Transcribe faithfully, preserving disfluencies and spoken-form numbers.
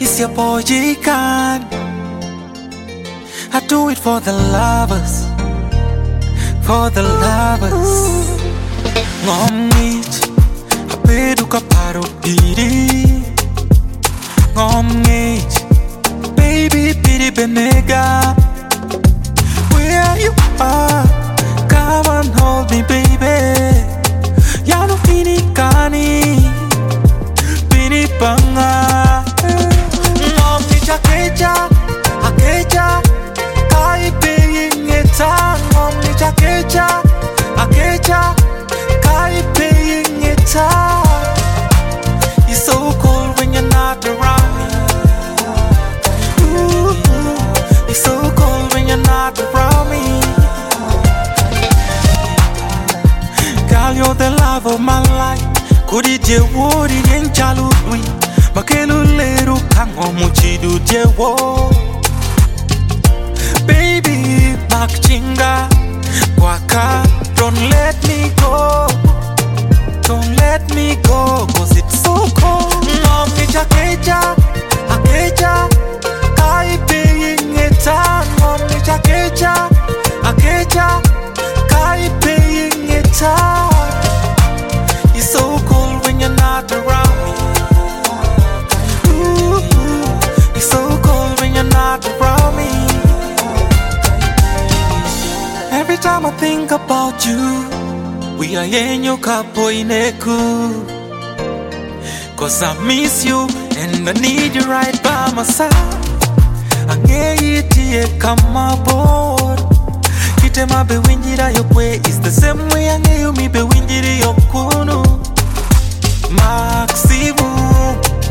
It's your boy G-Khan. I do it for the lovers, for the lovers. Ngomnich, apedu kaparo piri. Ngomnich, baby piri benega. Where you are, come and hold me, baby. Yano fini kani, pini panga. Ngomnich akeja, akeja. Kai paying it on. Ngomnich akeja, akeja. Kai paying it on. It's so cold when you're not around me. Ooh, it's so cold when you're not around me. Girl, you're the love of my life. Kuri je wori yen chalui. Makelu leru kango muchidu je wo. Baby, makchinga waka, don't let me go. Don't let me go, cause it's so cold. Ngomnich akeja, akeja. Kai paying it on. Ngomnich akeja, akeja. Kai paying it on. It's so cold when you're not around me. Ooh, it's so cold when you're not around me. Every time I think about you, we are in your capo ineku. Cause I miss you and I need you right by my side. Angeyitie come aboard. Kitema be winjira yokwe is the same way angeyu mi be winjiri yokunu. Maximum